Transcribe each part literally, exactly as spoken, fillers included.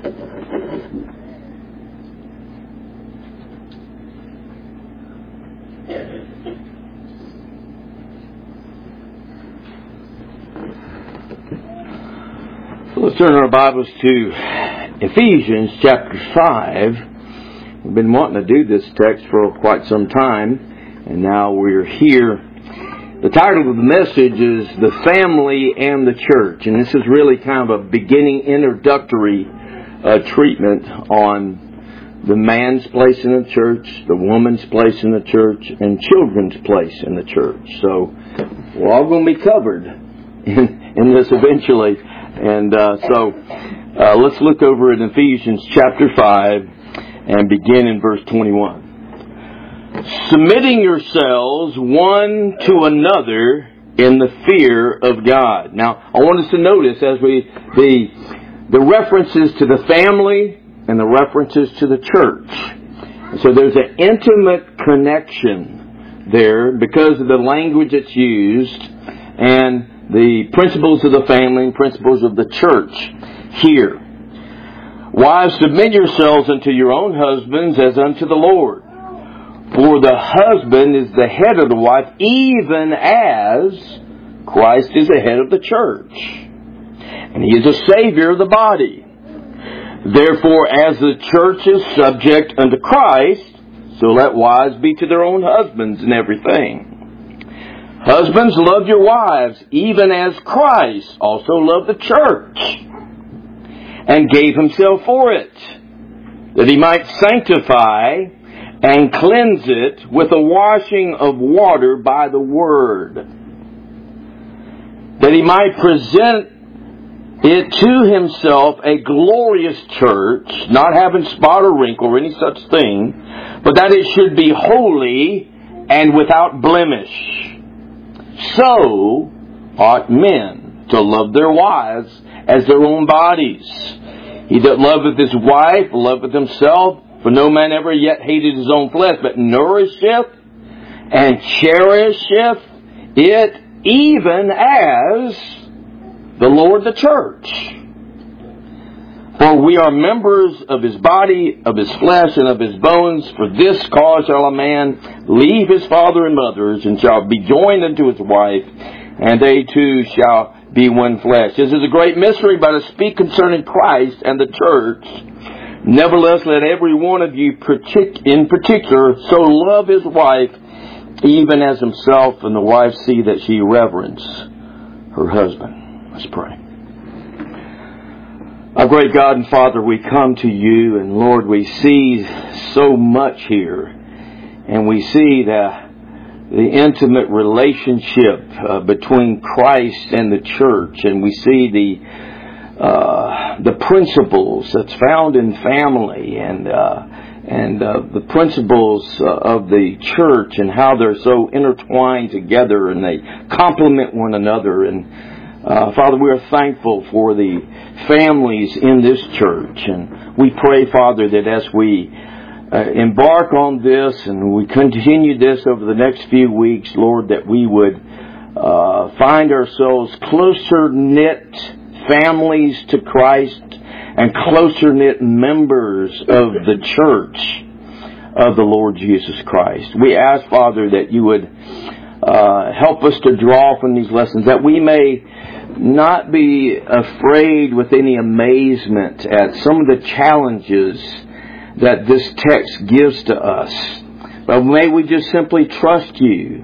Let's turn our Bibles to Ephesians chapter five. We've been wanting to do this text for quite some time, and now we're here. The title of the message is The Family and the Church, and this is really kind of a beginning introductory uh, treatment on the man's place in the church, the woman's place in the church, and children's place in the church. So we're all going to be covered in, in this eventually. And uh, so uh, let's look over at Ephesians chapter five and begin in verse twenty-one. Submitting yourselves one to another in the fear of God. Now, I want us to notice as we the the references to the family and the references to the church. So there's an intimate connection there because of the language that's used and the principles of the family and principles of the church here. Wives, submit yourselves unto your own husbands as unto the Lord. For the husband is the head of the wife, even as Christ is the head of the church. And He is a Savior of the body. Therefore, as the church is subject unto Christ, so let wives be to their own husbands in everything. Husbands, love your wives, even as Christ also loved the church, and gave Himself for it, that He might sanctify and cleanse it with a washing of water by the Word, that He might present it to Himself a glorious church, not having spot or wrinkle or any such thing, but that it should be holy and without blemish. So ought men to love their wives as their own bodies. He that loveth his wife loveth himself, for no man ever yet hated his own flesh, but nourisheth and cherisheth it, even as the Lord the church. For we are members of His body, of His flesh, and of His bones. For this cause shall a man leave his father and mothers, and shall be joined unto his wife, and they two shall be one flesh. This is a great mystery, but I speak concerning Christ and the church. Nevertheless, let every one of you in particular so love his wife, even as himself, and the wife see that she reverence her husband. Let's pray. Our great God and Father, we come to You, and Lord, we see so much here, and we see the, the intimate relationship uh, between Christ and the church, and we see the uh, the principles that's found in family, and uh, and uh, the principles uh, of the church, and how they're so intertwined together, and they complement one another. And Uh, Father, we are thankful for the families in this church, and we pray, Father, that as we uh, embark on this and we continue this over the next few weeks, Lord, that we would uh, find ourselves closer knit families to Christ and closer knit members of the church of the Lord Jesus Christ. We ask, Father, that You would uh, help us to draw from these lessons, that we may not be afraid with any amazement at some of the challenges that this text gives to us. But may we just simply trust You.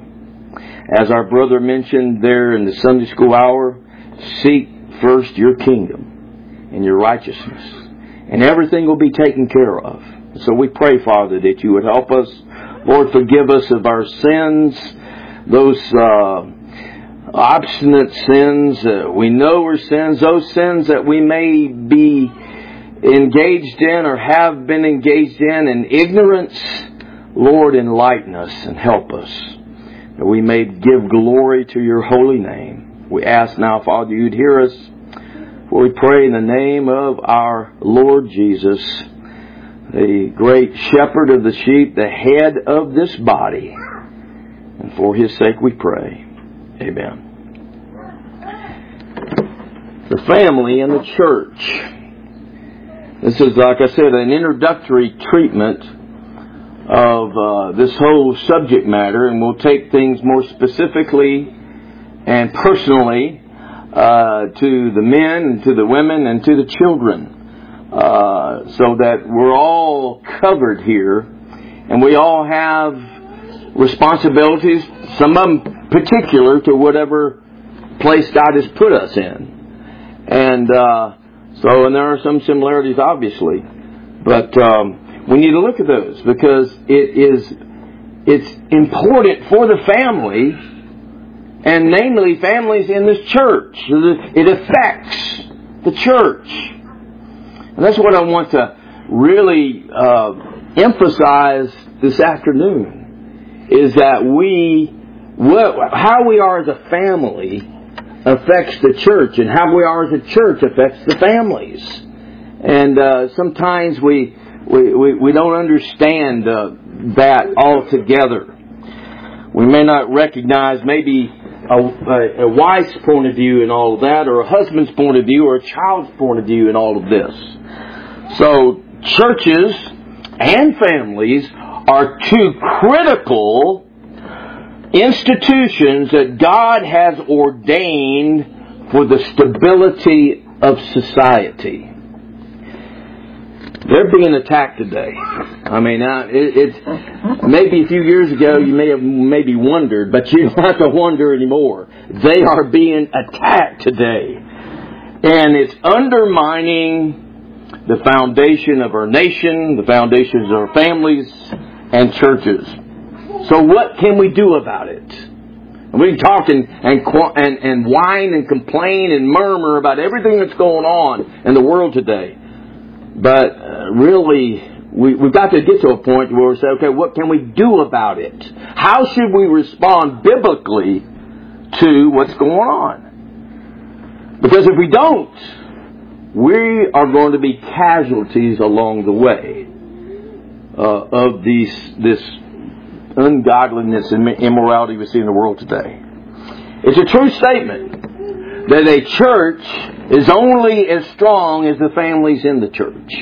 As our brother mentioned there in the Sunday school hour, seek first Your kingdom and Your righteousness, and everything will be taken care of. So we pray, Father, that You would help us. Lord, forgive us of our sins, those uh obstinate sins uh, we know are sins, those sins that we may be engaged in or have been engaged in in ignorance. Lord, enlighten us and help us, that we may give glory to Your holy name. We ask now, Father, You'd hear us, for we pray in the name of our Lord Jesus, the great shepherd of the sheep, the head of this body. And for His sake we pray. Amen. The family and the church. This is, like I said, an introductory treatment of uh, this whole subject matter, and we'll take things more specifically and personally uh, to the men and to the women and to the children, uh, so that we're all covered here, and we all have responsibilities, some of them particular to whatever place God has put us in. And uh, so, and there are some similarities, obviously, but um, we need to look at those because it is it's important for the family, and namely families in this church. It affects the church, and that's what I want to really uh, emphasize this afternoon: is that we, what, how we are as a family affects the church, and how we are as a church affects the families. And uh, sometimes we, we we we don't understand uh, that altogether. We may not recognize maybe a, a, a wife's point of view in all of that, or a husband's point of view, or a child's point of view in all of this. So churches and families are two critical institutions that God has ordained for the stability of society. They're being attacked today. I mean, uh, it, it's maybe a few years ago you may have maybe wondered, but you don't have to wonder anymore. They are being attacked today, and it's undermining the foundation of our nation, the foundations of our families and churches. So what can we do about it? We can talk and, and, and, and whine and complain and murmur about everything that's going on in the world today. But uh, really, we, we've got to get to a point where we say, okay, what can we do about it? How should we respond biblically to what's going on? Because if we don't, we are going to be casualties along the way uh, of these this ungodliness and immorality we see in the world today. It's a true statement that a church is only as strong as the families in the church.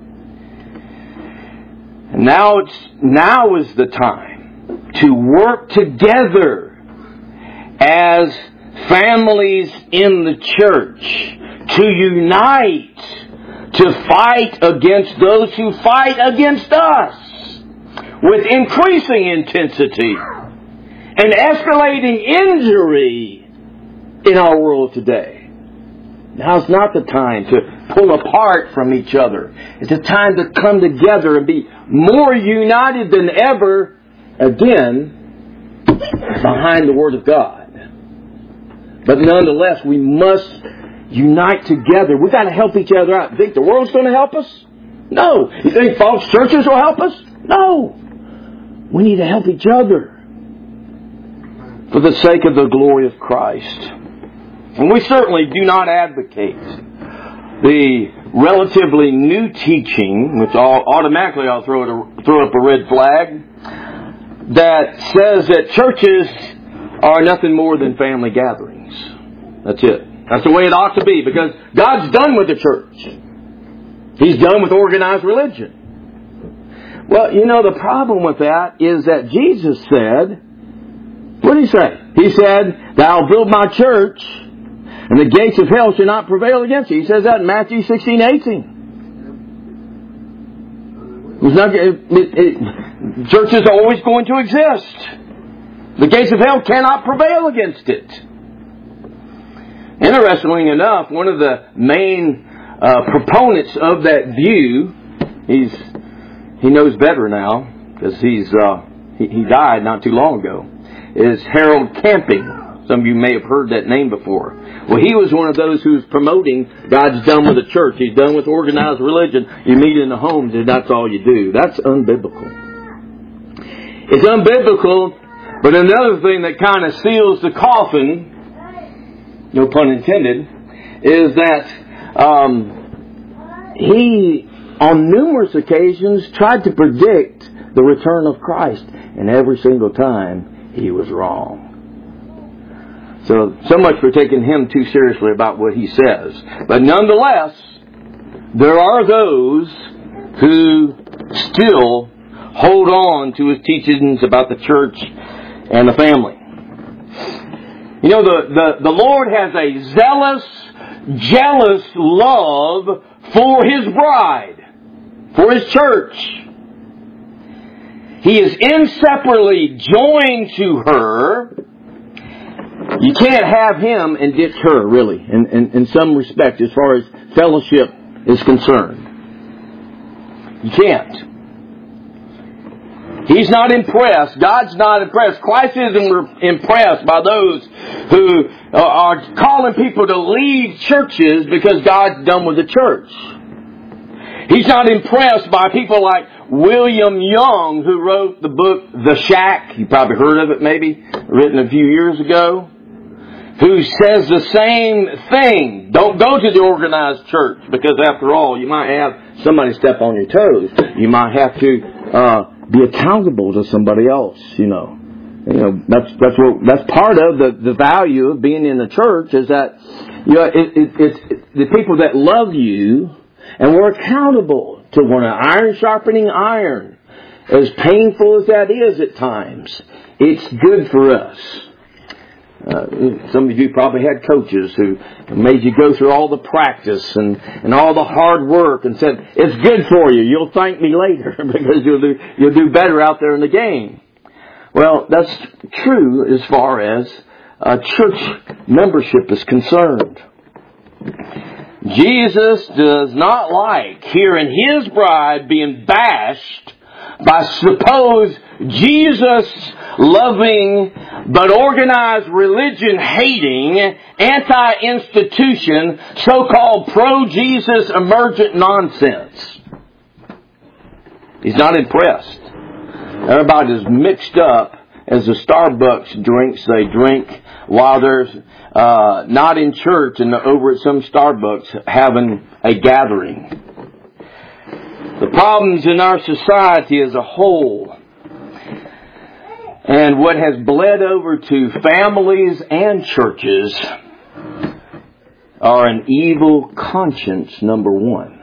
And now it's now is the time to work together as families in the church, to unite, to fight against those who fight against us with increasing intensity and escalating injury in our world today. Now's not the time to pull apart from each other. It's a time to come together and be more united than ever, again, behind the Word of God. But nonetheless, we must unite together. We've got to help each other out. You think the world's going to help us? No. You think false churches will help us? No. We need to help each other for the sake of the glory of Christ. And we certainly do not advocate the relatively new teaching, which I'll, automatically I'll throw, it a, throw up a red flag, that says that churches are nothing more than family gatherings. That's it. That's the way it ought to be, because God's done with the church. He's done with organized religion. Well, you know, the problem with that is that Jesus said, what did He say? He said, "Thou build my church, and the gates of hell shall not prevail against it." He says that in Matthew sixteen eighteen. It's not, it, it, it, church is always going to exist. The gates of hell cannot prevail against it. Interestingly enough, one of the main uh, proponents of that view, he's he knows better now because he's uh, he, he died not too long ago, is Harold Camping. Some of you may have heard that name before. Well, he was one of those who's promoting God's done with the church. He's done with organized religion. You meet in the homes and that's all you do. That's unbiblical. It's unbiblical, but another thing that kind of seals the coffin, no pun intended, is that um, he, on numerous occasions, tried to predict the return of Christ. And every single time, he was wrong. So, so much for taking him too seriously about what he says. But nonetheless, there are those who still hold on to his teachings about the church and the family. You know, the, the, the Lord has a zealous, jealous love for his bride, for his church. He is inseparably joined to her. You can't have him and ditch her, really, in, in, in some respect, as far as fellowship is concerned. You can't. He's not impressed. God's not impressed. Christ isn't impressed by those who are calling people to leave churches because God's done with the church. He's not impressed by people like William Young, who wrote the book The Shack. You probably heard of it, maybe, written a few years ago, who says the same thing. Don't go to the organized church, because after all, you might have somebody step on your toes. You might have to uh, be accountable to somebody else. You know, you know that's that's what that's part of the, the value of being in the church, is that you know it, it, it's it, the people that love you, and we're accountable to one another. Iron sharpening iron, as painful as that is at times, it's good for us. Uh, some of you probably had coaches who made you go through all the practice and, and all the hard work and said, it's good for you. You'll thank me later because you'll do, you'll do better out there in the game. Well, that's true as far as uh, church membership is concerned. Jesus does not like hearing his bride being bashed by supposed Jesus-loving but organized religion-hating, anti-institution, so-called pro-Jesus emergent nonsense. He's not impressed. Everybody's mixed up as the Starbucks drinks they drink while they're uh, not in church and over at some Starbucks having a gathering. The problems in our society as a whole, and what has bled over to families and churches, are an evil conscience, number one.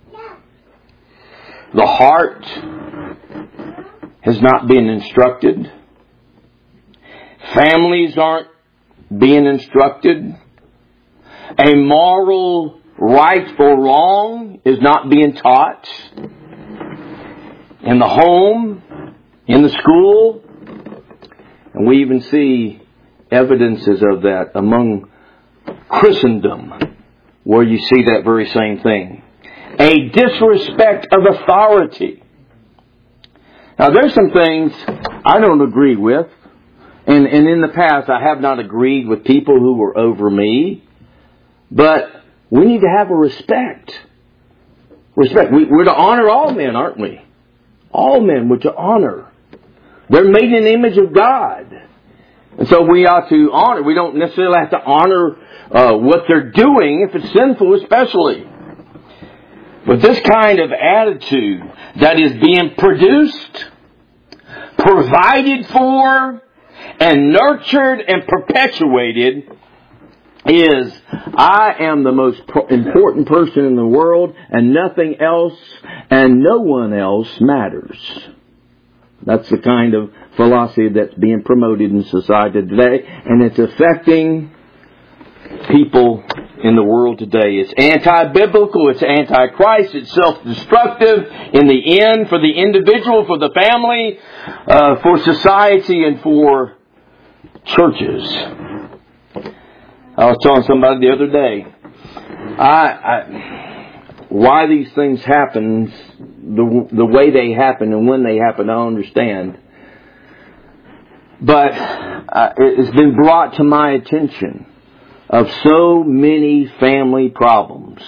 The heart has not been instructed. Families aren't being instructed. A moral right or wrong is not being taught in the home, in the school, and we even see evidences of that among Christendom, where you see that very same thing. A disrespect of authority. Now, there's some things I don't agree with, and, and in the past I have not agreed with people who were over me, but we need to have a respect. Respect. We, we're to honor all men, aren't we? All men we're to honor. They're made in the image of God. And so we ought to honor. We don't necessarily have to honor uh, what they're doing, if it's sinful especially. But this kind of attitude that is being produced, provided for, and nurtured and perpetuated is, I am the most important person in the world, and nothing else and no one else matters. That's the kind of philosophy that's being promoted in society today, and it's affecting people in the world today. It's anti-biblical, it's anti-Christ, it's self-destructive in the end, for the individual, for the family, uh, for society, and for churches. I was telling somebody the other day, I, I, why these things happen, the the way they happen and when they happen, I don't understand. But uh, it's been brought to my attention of so many family problems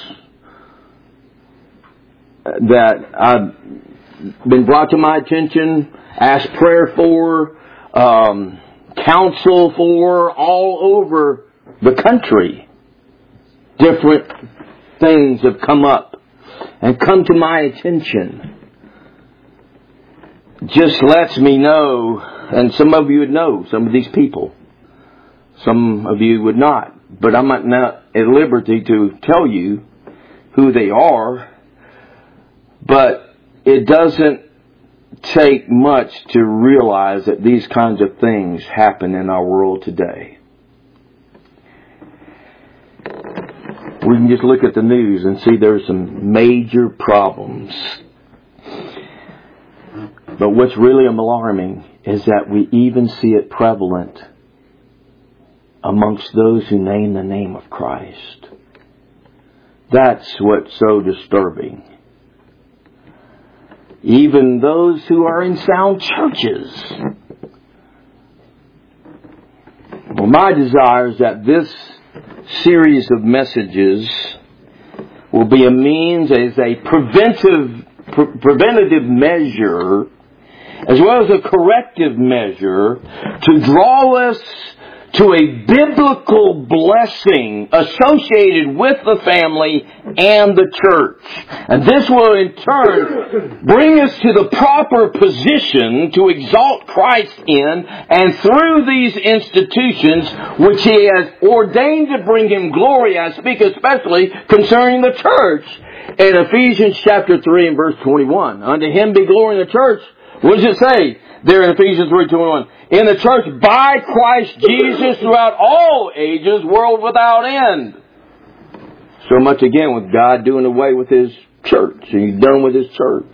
that I've been brought to my attention, asked prayer for, um, counsel for, all over the country. Different things have come up and come to my attention. Just lets me know, and some of you would know some of these people. Some of you would not. But I'm not at liberty to tell you who they are, but it doesn't take much to realize that these kinds of things happen in our world today. We can just look at the news and see there's some major problems. But what's really alarming is that we even see it prevalent amongst those who name the name of Christ. That's what's so disturbing. Even those who are in sound churches. Well, my desire is that this series of messages will be a means as a preventive, pre- preventative measure, as well as a corrective measure, to draw us to a biblical blessing associated with the family and the church. And this will in turn bring us to the proper position to exalt Christ in and through these institutions which He has ordained to bring Him glory. I speak especially concerning the church. In Ephesians chapter three and verse twenty-one, unto Him be glory in the church. What does it say there in Ephesians three twenty-one? In the church by Christ Jesus throughout all ages, world without end. So much again with God doing away with His church. He's done with His church.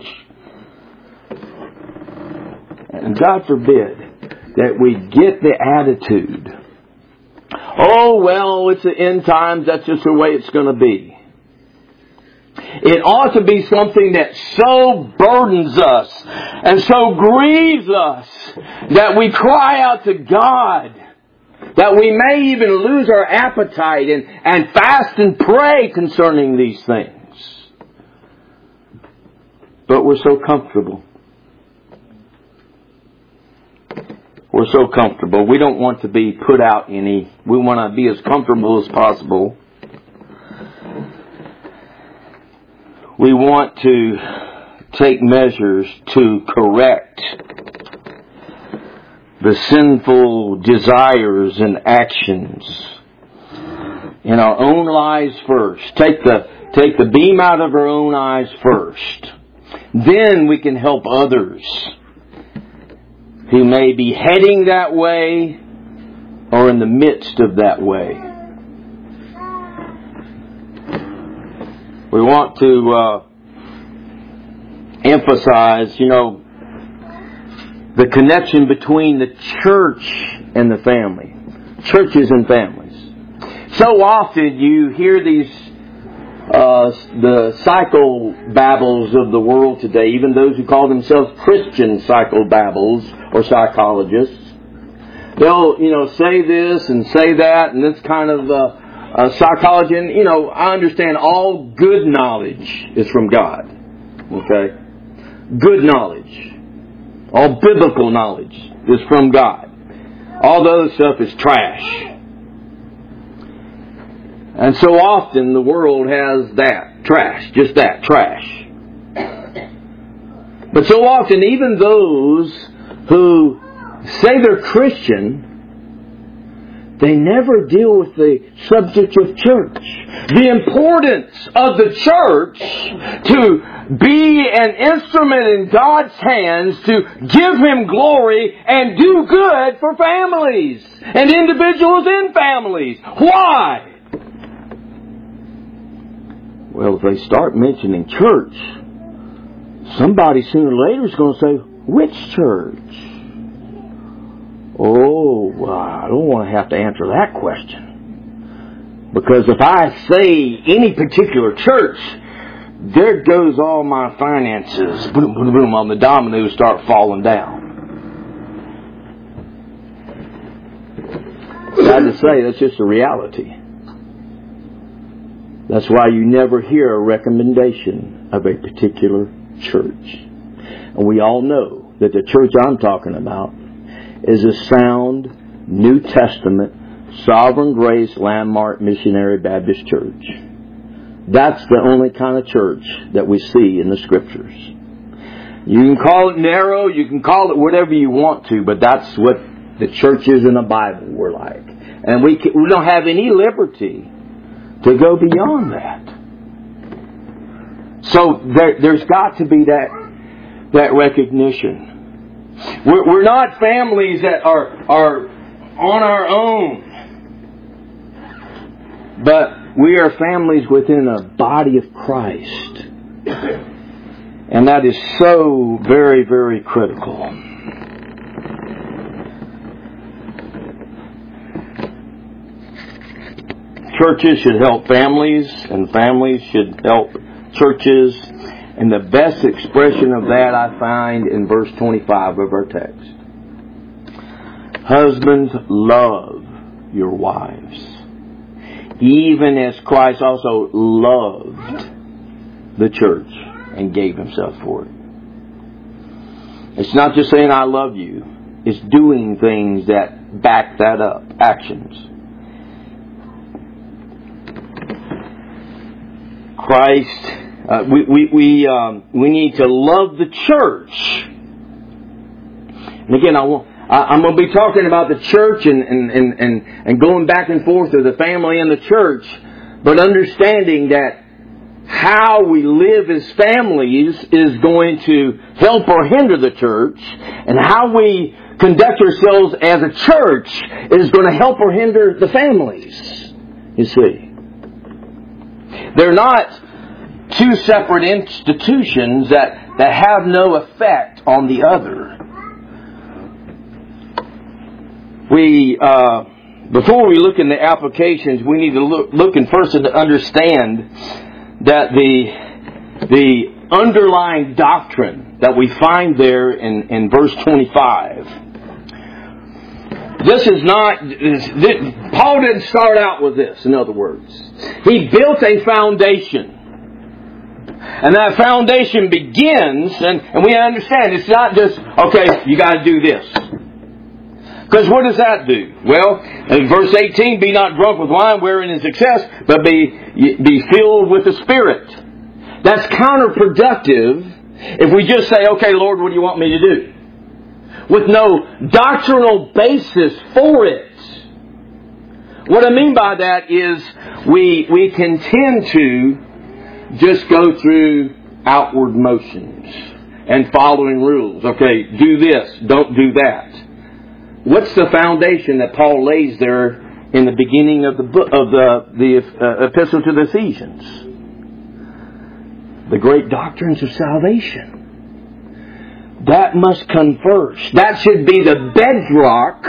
And God forbid that we get the attitude, oh well, it's the end times, that's just the way it's going to be. It ought to be something that so burdens us and so grieves us that we cry out to God, that we may even lose our appetite and, and fast and pray concerning these things. But we're so comfortable. We're so comfortable. We don't want to be put out any. We want to be as comfortable as possible. We want to take measures to correct the sinful desires and actions in our own lives first. Take the, take the beam out of our own eyes first. Then we can help others who may be heading that way or in the midst of that way. We want to uh, emphasize, you know, the connection between the church and the family. Churches and families. So often you hear these, uh, the psychobabbles of the world today, even those who call themselves Christian psychobabbles or psychologists. They'll, you know, say this and say that and this kind of uh, Uh, psychology, and you know, I understand all good knowledge is from God. Okay? Good knowledge. All biblical knowledge is from God. All the other stuff is trash. And so often the world has that. Trash. Just that. Trash. But so often even those who say they're Christian, they never deal with the subject of church. The importance of the church to be an instrument in God's hands to give Him glory and do good for families and individuals in families. Why? Well, if they start mentioning church, somebody sooner or later is going to say, which church? Oh, well, I don't want to have to answer that question. Because if I say any particular church, there goes all my finances, boom, boom, boom, on the dominoes start falling down. Sad to say, that's just a reality. That's why you never hear a recommendation of a particular church. And we all know that the church I'm talking about is a sound, New Testament, Sovereign Grace Landmark Missionary Baptist Church. That's the only kind of church that we see in the Scriptures. You can call it narrow, you can call it whatever you want to, but that's what the churches in the Bible were like. And we, can, we don't have any liberty to go beyond that. So there, there's got to be that, that recognition. We're, we're not families that are, are on our own. But we are families within a body of Christ. And that is so very, very critical. Churches should help families, and families should help churches. And the best expression of that I find in verse twenty-five of our text. Husbands, love your wives, even as Christ also loved the church and gave Himself for it. It's not just saying I love you. It's doing things that back that up. Actions. Christ, uh, we we we, um, we need to love the church. And again, I want, I, I'm going to be talking about the church and, and, and, and, and going back and forth to the family and the church, but understanding that how we live as families is going to help or hinder the church, and how we conduct ourselves as a church is going to help or hinder the families. You see. They're not two separate institutions that, that have no effect on the other. We, uh, before we look in the applications, we need to look, look and first to understand that the, the underlying doctrine that we find there in, in verse twenty-five, this is not, this, Paul didn't start out with this, in other words. He built a foundation. And that foundation begins, and, and we understand it's not just, okay, you got to do this. Because what does that do? Well, in verse eighteen, be not drunk with wine wherein is excess, but be, be filled with the Spirit. That's counterproductive if we just say, okay, Lord, what do you want me to do? With no doctrinal basis for it. What I mean by that is we we can tend to just go through outward motions and following rules. Okay, do this, don't do that. What's the foundation that Paul lays there in the beginning of the book of the the uh, epistle to the Ephesians? The great doctrines of salvation. That must come first. That should be the bedrock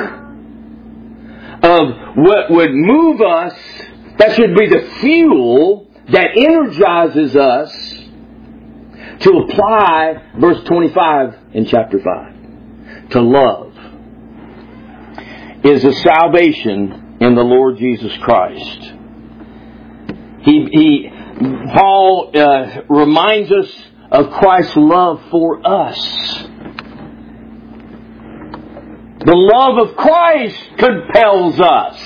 of what would move us. That should be the fuel that energizes us to apply verse twenty-five in chapter five. To love is a salvation in the Lord Jesus Christ. He, he Paul uh, reminds us of Christ's love for us. The love of Christ compels us.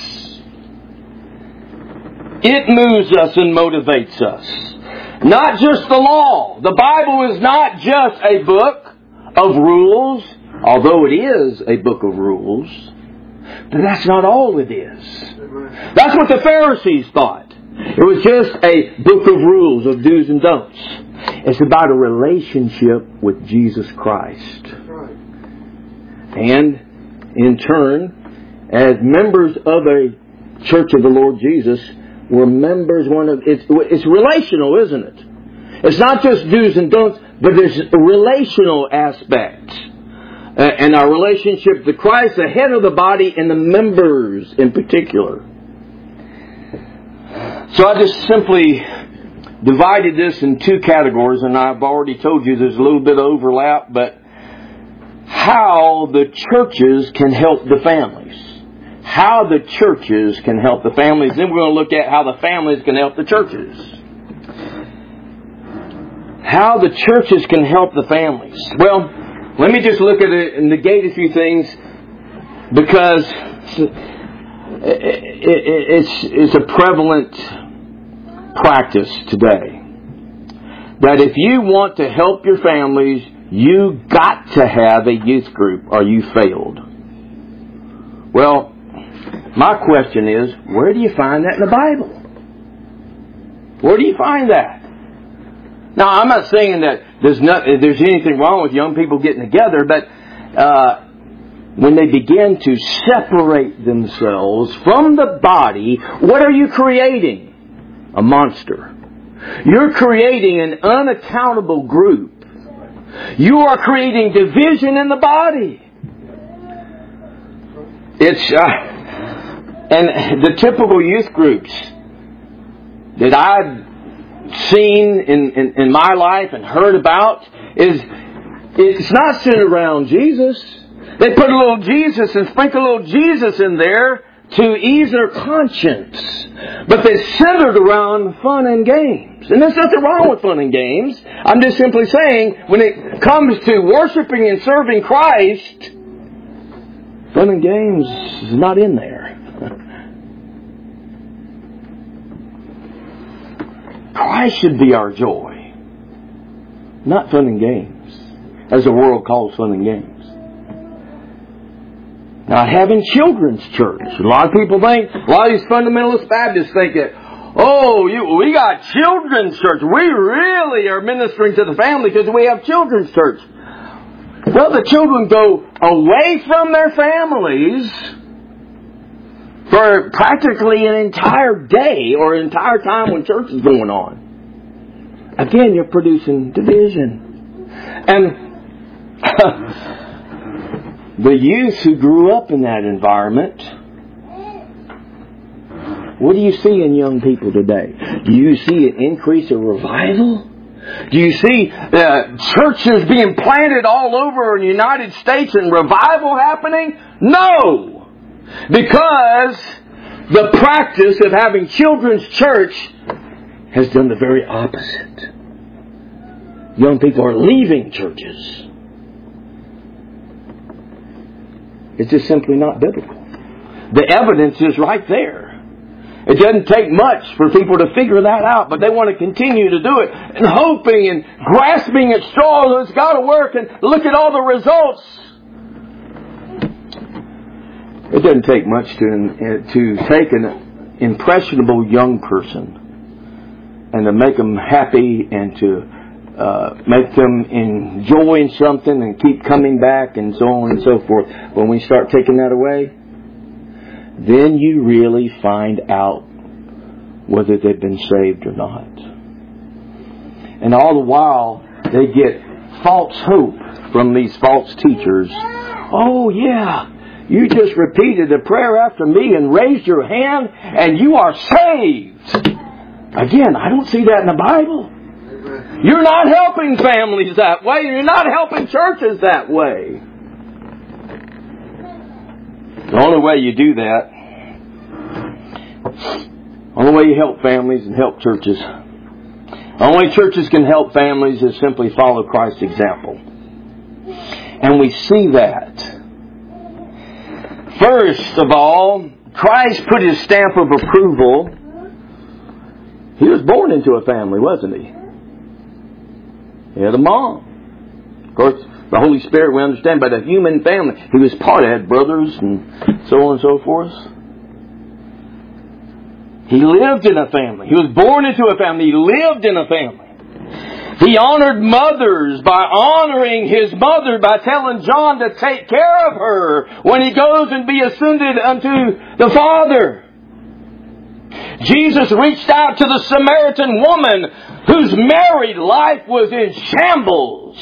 It moves us and motivates us. Not just the law. The Bible is not just a book of rules, although it is a book of rules. But that's not all it is. That's what the Pharisees thought. It was just a book of rules, of do's and don'ts. It's about a relationship with Jesus Christ. And in turn, as members of a church of the Lord Jesus, we're members one of it's it's relational, isn't it? It's not just do's and don'ts, but there's a relational aspect. Uh, and our relationship to Christ, the head of the body, and the members in particular. So I just simply divided this in two categories, and I've already told you there's a little bit of overlap, but how the churches can help the families. How the churches can help the families. Then we're going to look at how the families can help the churches. How the churches can help the families. Well, let me just look at it and negate a few things, because it's, it's a prevalent practice today. That if you want to help your families, you got to have a youth group or you failed. Well, my question is, where do you find that in the Bible? Where do you find that? Now, I'm not saying that there's not, there's anything wrong with young people getting together, but uh, when they begin to separate themselves from the body, what are you creating? A monster. You're creating an unaccountable group. You are creating division in the body. It's uh, and the typical youth groups that I've seen in, in, in my life and heard about is it's not centered around Jesus. They put a little Jesus and sprinkle a little Jesus in there to ease their conscience. But they're centered around fun and games. And there's nothing wrong with fun and games. I'm just simply saying, when it comes to worshiping and serving Christ, fun and games is not in there. Christ should be our joy, not fun and games, as the world calls fun and games. Not having children's church. A lot of people think, a lot of these fundamentalist Baptists think that, oh, you, we got children's church. We really are ministering to the family because we have children's church. Well, the children go away from their families for practically an entire day or an entire time when church is going on. Again, you're producing division. And the youth who grew up in that environment, what do you see in young people today? Do you see an increase of revival? Do you see uh, churches being planted all over the United States and revival happening? No! Because the practice of having children's church has done the very opposite. Young people are leaving churches. It's just simply not biblical. The evidence is right there. It doesn't take much for people to figure that out, but they want to continue to do it and hoping and grasping at straws. It's got to work and look at all the results. It doesn't take much to to take an impressionable young person and to make them happy and to uh, make them enjoy something and keep coming back and so on and so forth. When we start taking that away, then you really find out whether they've been saved or not. And all the while, they get false hope from these false teachers. Oh, yeah, you just repeated a prayer after me and raised your hand and you are saved. Again, I don't see that in the Bible. You're not helping families that way. You're not helping churches that way. The only way you do that, the only way you help families and help churches, the only way churches can help families is simply follow Christ's example. And we see that. First of all, Christ put His stamp of approval. He was born into a family, wasn't He? He had a mom. Of course, the Holy Spirit we understand, but a human family. He was part of it, had brothers and so on and so forth. He lived in a family. He was born into a family. He lived in a family. He honored mothers by honoring His mother by telling John to take care of her when He goes and be ascended unto the Father. Jesus reached out to the Samaritan woman whose married life was in shambles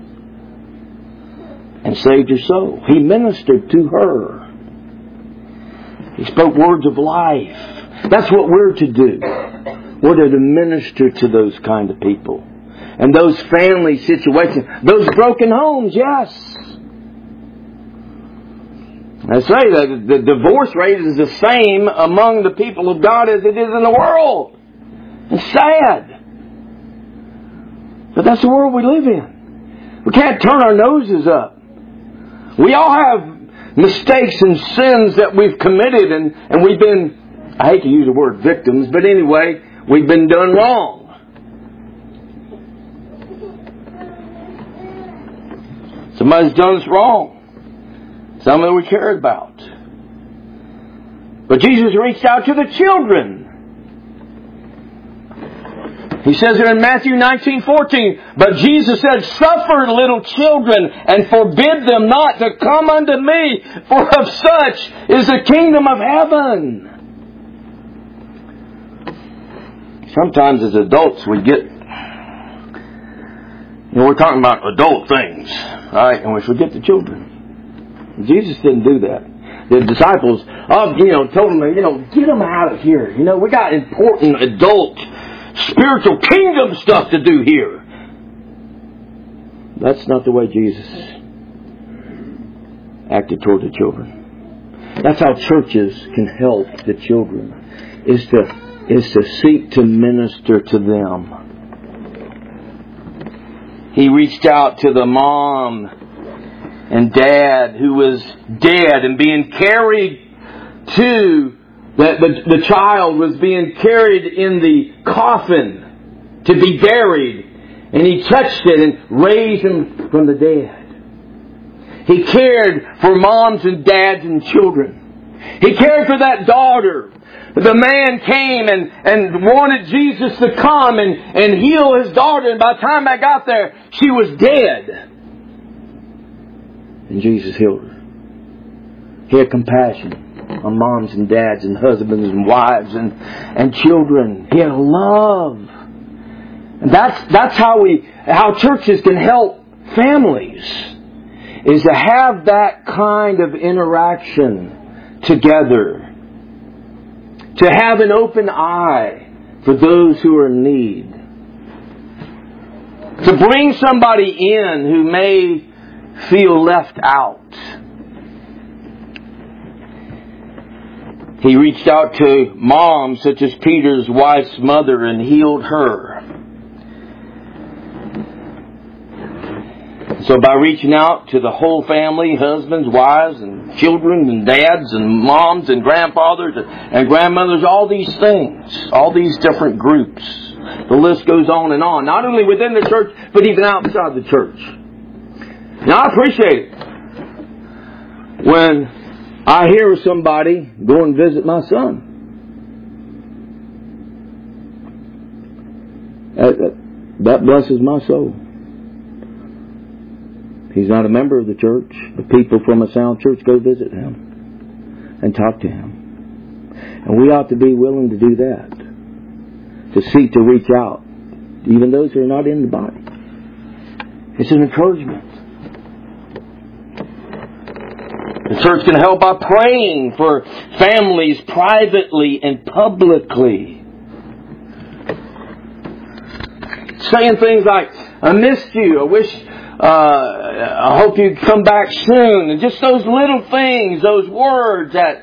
and saved her soul. He ministered to her. He spoke words of life. That's what we're to do. We're to minister to those kind of people. And those family situations. Those broken homes, yes. I say that the divorce rate is the same among the people of God as it is in the world. It's sad. But that's the world we live in. We can't turn our noses up. We all have mistakes and sins that we've committed and, and we've been, I hate to use the word victims, but anyway, we've been done wrong. Somebody's done us wrong. Something we cared about. But Jesus reached out to the children. He says here in Matthew nineteen fourteen, but Jesus said, suffer little children and forbid them not to come unto me, for of such is the kingdom of heaven. Sometimes as adults we get, you know, we're talking about adult things, right? And we forget the children. Jesus didn't do that. The disciples, oh, you know, told them, you know, get them out of here. You know, we got important adult spiritual kingdom stuff to do here. That's not the way Jesus acted toward the children. That's how churches can help the children, is to is to seek to minister to them. He reached out to the mom and dad who was dead and being carried to The, the, the child was being carried in the coffin to be buried. And he touched it and raised him from the dead. He cared for moms and dads and children. He cared for that daughter. The man came and, and wanted Jesus to come and, and heal his daughter. And by the time I got there, she was dead. And Jesus healed her. He had compassion on moms and dads and husbands and wives and, and children. He had love. And that's that's how we how churches can help families, is to have that kind of interaction together. To have an open eye for those who are in need. To bring somebody in who may feel left out. He reached out to moms such as Peter's wife's mother and healed her. So by reaching out to the whole family, husbands, wives, and children, and dads, and moms, and grandfathers, and grandmothers, all these things, all these different groups. The list goes on and on. Not only within the church, but even outside the church. Now I appreciate it when I hear of somebody go and visit my son. That, that, that blesses my soul. He's not a member of the church, but people from a sound church go visit him and talk to him. And we ought to be willing to do that. To seek to reach out, even those who are not in the body. It's an encouragement. The church can help by praying for families privately and publicly. Saying things like, I missed you, I wish, uh, I hope you come back soon. And just those little things, those words that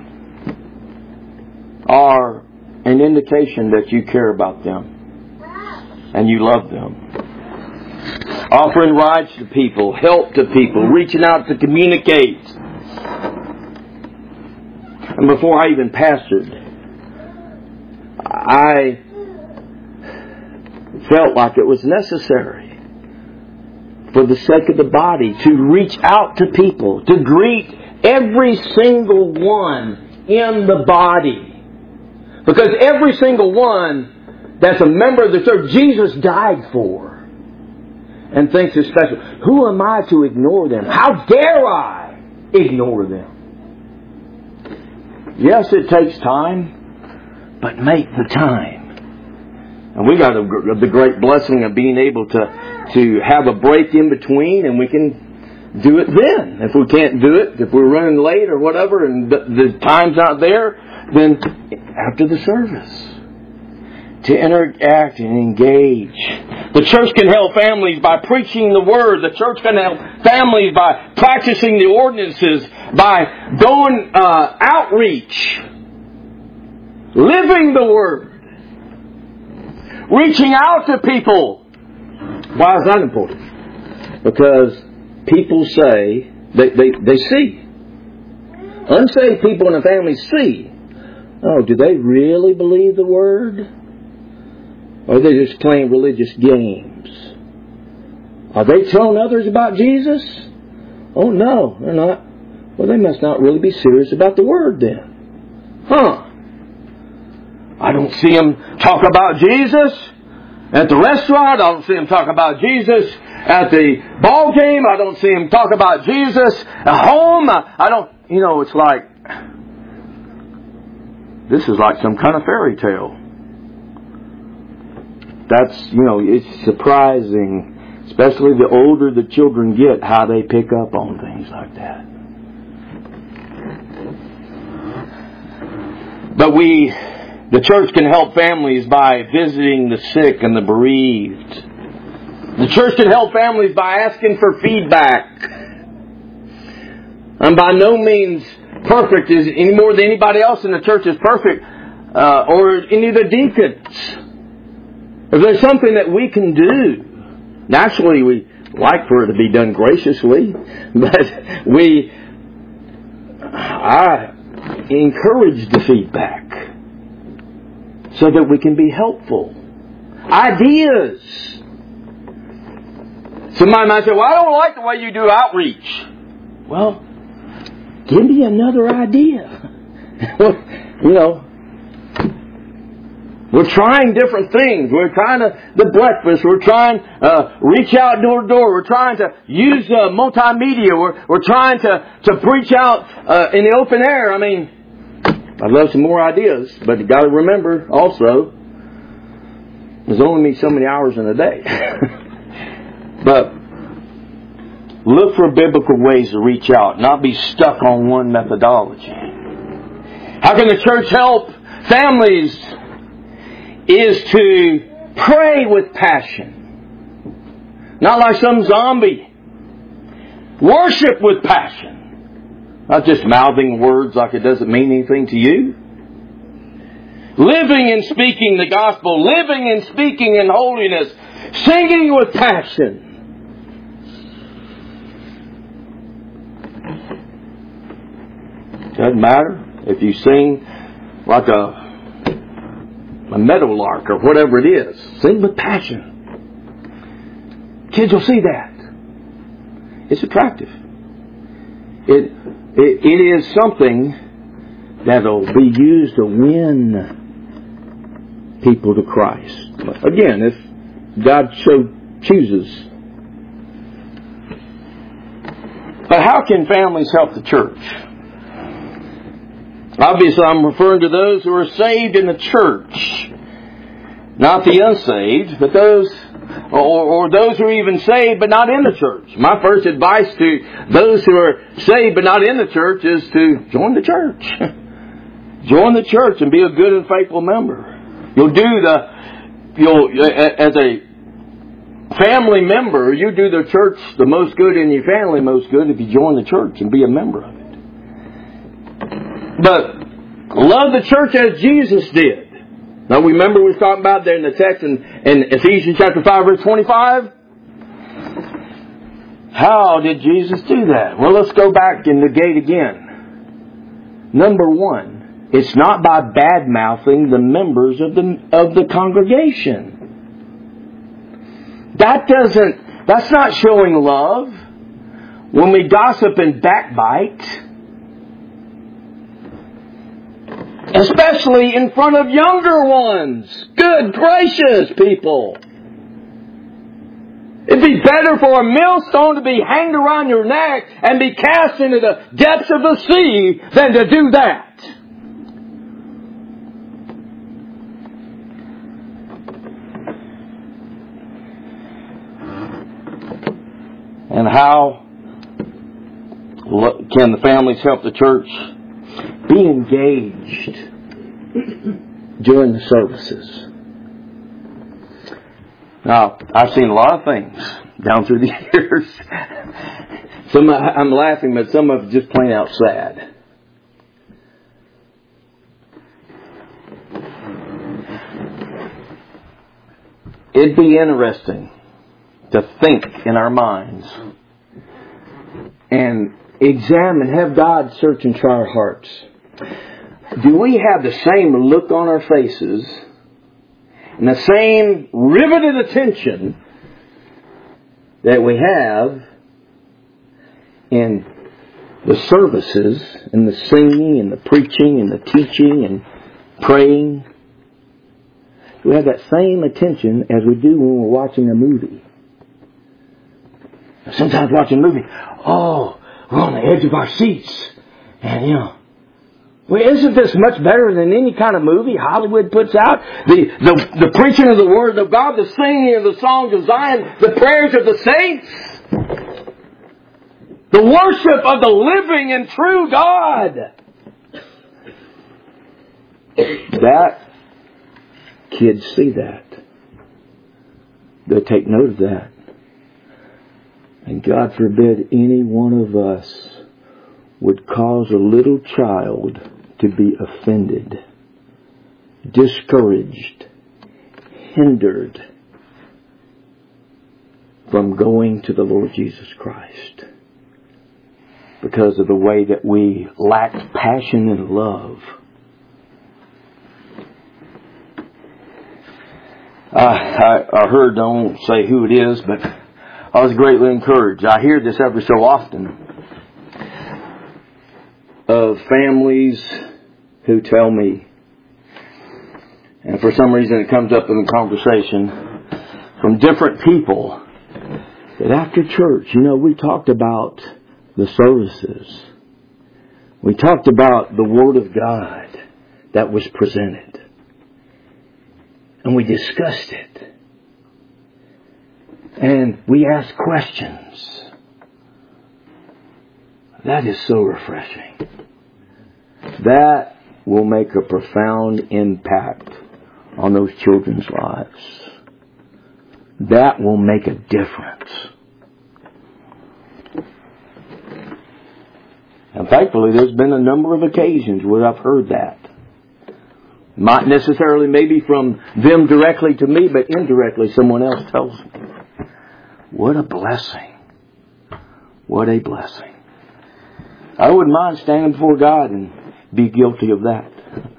are an indication that you care about them and you love them. Offering rides to people, help to people, reaching out to communicate. And before I even pastored, I felt like it was necessary for the sake of the body to reach out to people, to greet every single one in the body. Because every single one that's a member of the church, Jesus died for and thinks is special. Who am I to ignore them? How dare I ignore them? Yes, it takes time, but make the time. And we got a, the great blessing of being able to, to have a break in between, and we can do it then. If we can't do it, if we're running late or whatever, and the, the time's not there, then after the service, to interact and engage. The church can help families by preaching the Word. The church can help families by practicing the ordinances, by doing uh, outreach, living the Word, reaching out to people. Why is that important? Because people say, they, they, they see. Unsaved people in a family see. Oh, do they really believe the Word? Or are they just playing religious games? Are they telling others about Jesus? Oh, no, they're not. Well, they must not really be serious about the Word then. Huh. I don't see them talk about Jesus. At the restaurant, I don't see them talk about Jesus. At the ball game, I don't see them talk about Jesus. At home, I, I don't, you know, it's like, this is like some kind of fairy tale. That's, you know, it's surprising, especially the older the children get, how they pick up on things like that. But we, the church can help families by visiting the sick and the bereaved. The church can help families by asking for feedback. I'm by no means perfect as any more than anybody else in the church is perfect, uh, or any of the deacons. If there's something that we can do, naturally we like for it to be done graciously, but we, I encourage the feedback so that we can be helpful. Ideas. Somebody might say, well, I don't like the way you do outreach. Well, give me another idea. You know, we're trying different things. We're trying to, the breakfast. We're trying to uh, reach out door to door. We're trying to use uh, multimedia. We're, we're trying to, to preach out uh, in the open air. I mean, I'd love some more ideas, but you got to remember also, there's only so many hours in a day. But look for biblical ways to reach out, not be stuck on one methodology. How can the church help families? Is to pray with passion. Not like some zombie. Worship with passion. Not just mouthing words like it doesn't mean anything to you. Living and speaking the gospel. Living and speaking in holiness. Singing with passion. Doesn't matter if you sing like a a meadowlark or whatever it is. Sing with passion. Kids will see that. It's attractive. It, it, it is something that'll be used to win people to Christ. Again, if God so chooses. But how can families help the church? Obviously, I'm referring to those who are saved in the church. Not the unsaved, but those, or, or those who are even saved but not in the church. My first advice to those who are saved but not in the church is to join the church. Join the church and be a good and faithful member. You'll do the, you'll, as a family member, you do the church the most good and your family most good if you join the church and be a member of it. But love the church as Jesus did. Now remember we were talking about there in the text in, in Ephesians chapter five verse twenty-five? How did Jesus do that? Well, let's go back and negate again. Number one, it's not by bad-mouthing the members of the, of the congregation. That doesn't, that's not showing love. When we gossip and backbite, especially in front of younger ones. Good gracious, people. It'd be better for a millstone to be hanged around your neck and be cast into the depths of the sea than to do that. And how can the families help the church? Be engaged during the services. Now, I've seen a lot of things down through the years. Some I'm laughing, but some of it just plain out sad. It'd be interesting to think in our minds and examine, have God search and try our hearts. Do we have the same look on our faces and the same riveted attention that we have in the services and the singing and the preaching and the teaching and praying? we have that same attention as we do when we're watching a movie. Sometimes watching a movie, oh, we're on the edge of our seats. And, you know, well, isn't this much better than any kind of movie Hollywood puts out? The, the, the preaching of the Word of God, the singing of the songs of Zion, the prayers of the saints, the worship of the living and true God. That, kids see that. They take note of that. And God forbid any one of us would cause a little child to be offended, discouraged, hindered from going to the Lord Jesus Christ because of the way that we lacked passion and love. Uh, I, I heard, I won't say who it is, but I was greatly encouraged. I hear this every so often of families who tell me, and for some reason it comes up in the conversation from different people, that after church, you know, we talked about the services. We talked about the Word of God that was presented. And we discussed it. And we asked questions. That is so refreshing. That will make a profound impact on those children's lives. That will make a difference. And thankfully, there's been a number of occasions where I've heard that. Not necessarily maybe from them directly to me, but indirectly someone else tells me. What a blessing. What a blessing. I wouldn't mind standing before God and be guilty of that.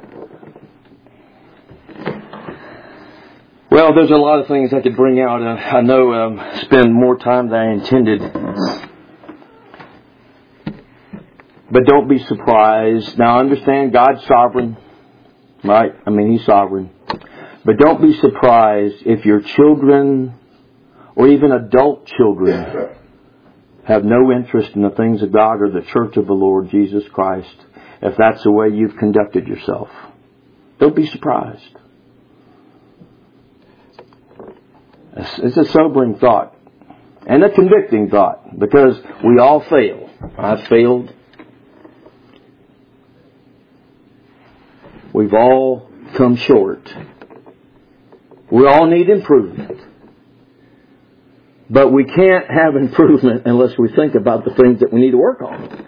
Well, there's a lot of things I could bring out. Uh, I know um, spend more time than I intended. But don't be surprised. Now, understand God's sovereign. Right? I mean, He's sovereign. But don't be surprised if your children, or even adult children, have no interest in the things of God or the church of the Lord Jesus Christ, if that's the way you've conducted yourself. Don't be surprised. It's a sobering thought. And a convicting thought. Because we all fail. I've failed. We've all come short. We all need improvement. But we can't have improvement unless we think about the things that we need to work on.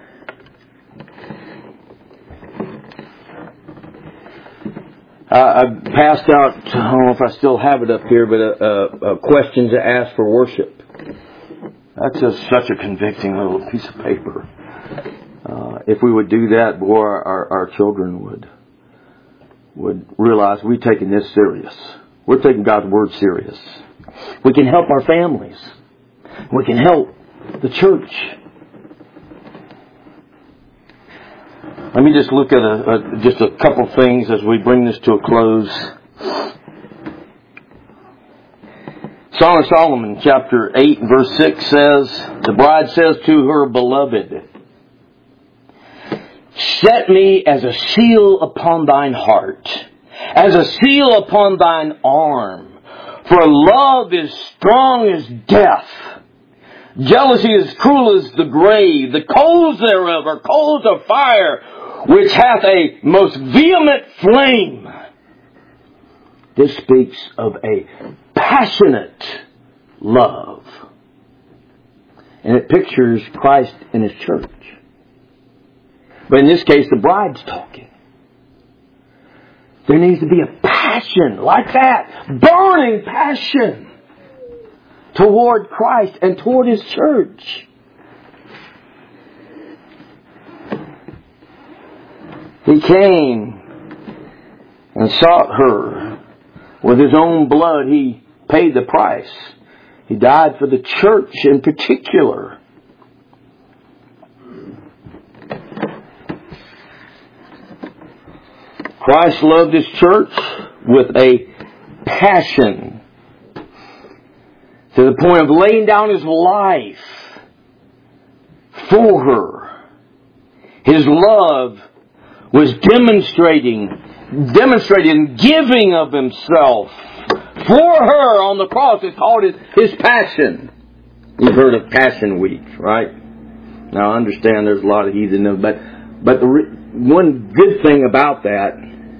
Uh, I passed out, I don't know if I still have it up here, but uh, uh, uh, questions to ask for worship. That's just such a convicting little piece of paper. Uh, if we would do that, boy, our, our children would would realize we're taking this serious. We're taking God's Word serious. We can help our families. We can help the church. Let me just look at a, a, just a couple things as we bring this to a close. Song of Solomon, chapter eight, verse six says, the bride says to her beloved, set me as a seal upon thine heart, as a seal upon thine arm. For love is strong as death. Jealousy is cruel as the grave. The coals thereof are coals of fire, which hath a most vehement flame. This speaks of a passionate love. And it pictures Christ and His church. But in this case, the bride's talking. There needs to be a passion like that. Burning passion toward Christ and toward His church. He came and sought her. With His own blood, He paid the price. He died for the church in particular. Christ loved His church with a passion to the point of laying down His life for her. His love was demonstrating, demonstrating giving of Himself for her on the cross. It's called His, His passion. You've heard of Passion Week, right? Now I understand there's a lot of heathen, but but the one good thing about that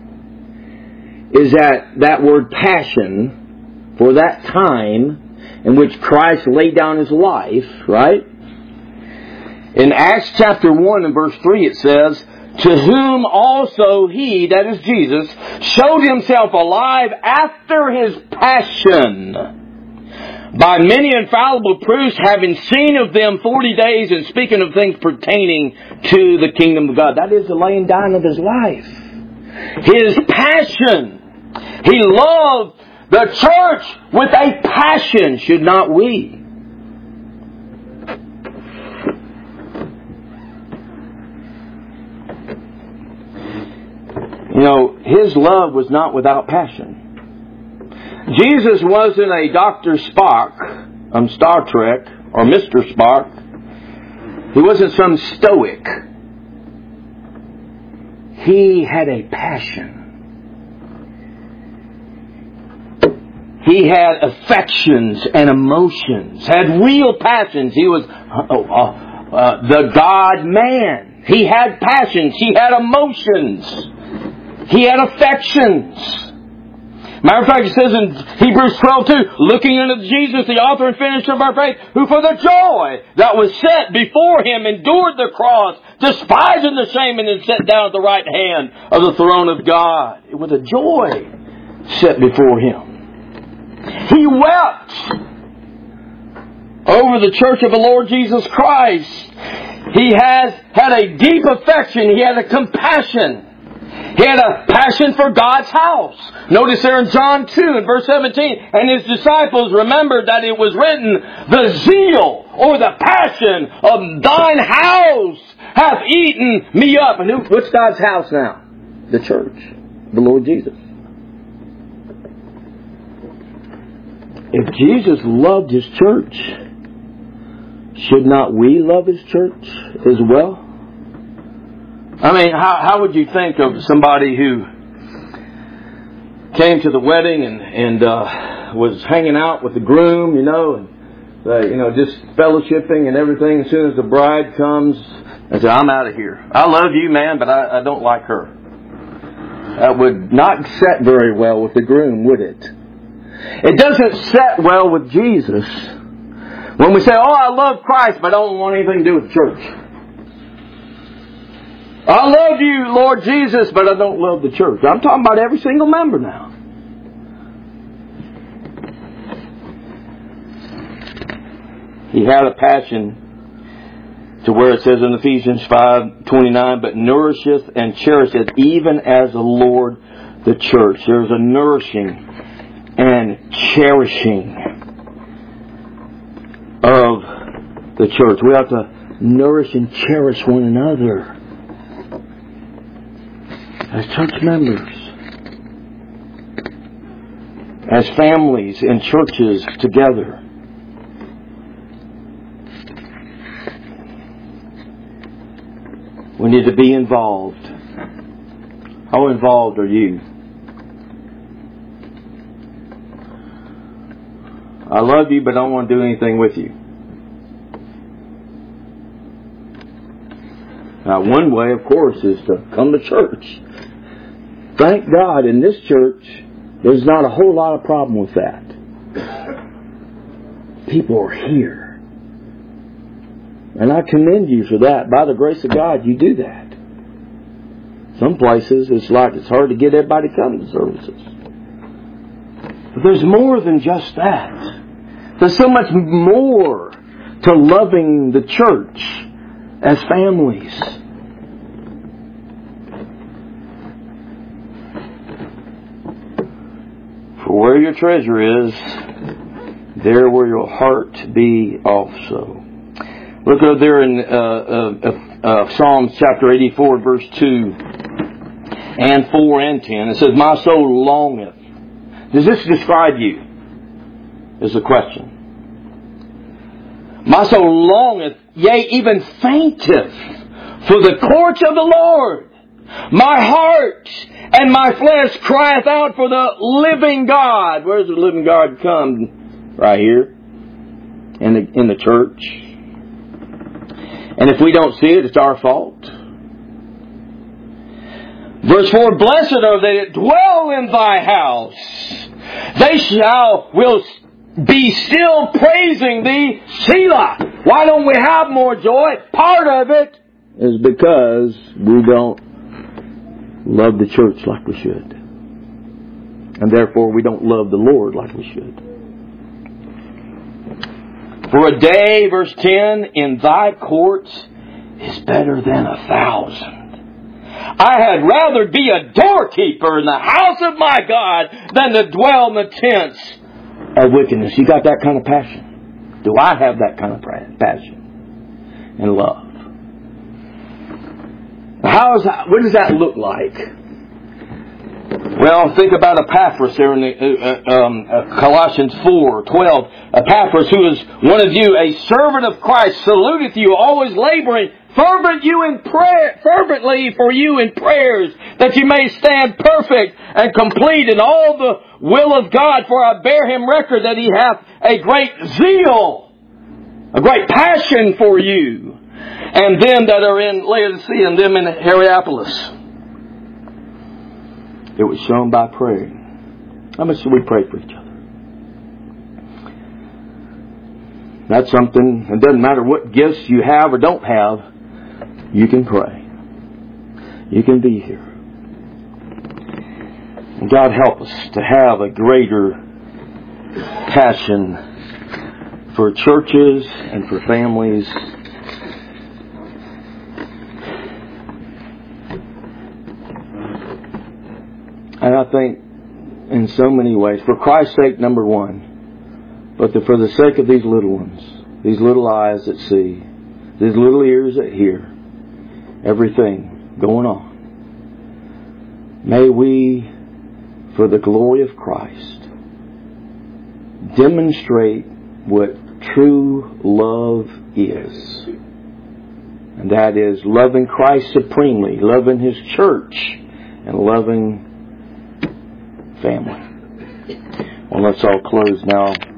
is that that word passion, for that time in which Christ laid down His life, right? In Acts chapter one and verse three it says, to whom also He, that is Jesus, showed Himself alive after His passion, by many infallible proofs, having seen of them forty days, and speaking of things pertaining to the kingdom of God. That is the laying down of His life. His passion. He loved the church with a passion, should not we? You know, His love was not without passion. Jesus wasn't a Doctor Spock on Star Trek or Mister Spock. He wasn't some stoic. He had a passion. He had affections and emotions, had real passions. He was uh, uh, uh, the God-man. He had passions. He had emotions. He had affections. Matter of fact, it says in Hebrews twelve two, looking unto Jesus, the author and finisher of our faith, who for the joy that was set before Him endured the cross, despising the shame, and is set down at the right hand of the throne of God. It was a joy set before Him. He wept over the church of the Lord Jesus Christ. He has had a deep affection. He had a compassion. He had a passion for God's house. Notice there in John two and verse seventeen, and His disciples remembered that it was written, the zeal or the passion of thine house hath eaten me up. And who, what's God's house now? The church. The Lord Jesus. If Jesus loved His church, should not we love His church as well? I mean, how how would you think of somebody who came to the wedding and and uh, was hanging out with the groom, you know, and uh, you know, just fellowshipping and everything? As soon as the bride comes, and say, "I'm out of here. I love you, man, but I, I don't like her." That would not set very well with the groom, would it? It doesn't set well with Jesus when we say, "Oh, I love Christ, but I don't want anything to do with the church." I love you, Lord Jesus, but I don't love the church. I'm talking about every single member now. He had a passion to where it says in Ephesians five twenty-nine, but nourisheth and cherisheth even as the Lord the church. There's a nourishing and cherishing of the church. We have to nourish and cherish one another as church members, as families and churches together. We need to be involved. How involved are you? I love you, but I don't want to do anything with you. Now, one way, of course, is to come to church. Thank God in this church, there's not a whole lot of problem with that. People are here. And I commend you for that. By the grace of God, you do that. Some places, it's like it's hard to get everybody to come to services. But there's more than just that. There's so much more to loving the church as families. For where your treasure is, there will your heart be also. Look over there in uh, uh, uh, Psalms chapter eighty-four, verse two and four and ten. It says, my soul longeth Does this describe you? Is the question. My soul longeth, yea, even fainteth, for the courts of the Lord. My heart and my flesh crieth out for the living God. Where's the living God come? Right here. In the, in the church. And if we don't see it, it's our fault. Verse four, blessed are they that dwell in thy house. They shall, will be still praising thee, Selah. Why don't we have more joy? Part of it is because we don't love the church like we should. And therefore we don't love the Lord like we should. For a day, verse ten, in thy courts is better than a thousand. I had rather be a doorkeeper in the house of my God than to dwell in the tents of wickedness. You got that kind of passion? Do I have that kind of passion and love? How is that? What does that look like? Well, think about Epaphras there in the, uh, um, uh, Colossians four twelve. Epaphras, who is one of you, a servant of Christ, saluteth you, always laboring fervent you in prayer, fervently for you in prayers, that you may stand perfect and complete in all the will of God. For I bear him record that he hath a great zeal, a great passion for you, and them that are in Laodicea and them in Hierapolis. It was shown by praying. How much do we pray for each other? That's something, it doesn't matter what gifts you have or don't have, you can pray. You can be here. And God help us to have a greater passion for churches and for families. And I think in so many ways, for Christ's sake, number one, but the, for the sake of these little ones, these little eyes that see, these little ears that hear, everything going on, may we, for the glory of Christ, demonstrate what true love is. And that is loving Christ supremely, loving His church, and loving family. Well, let's all close now.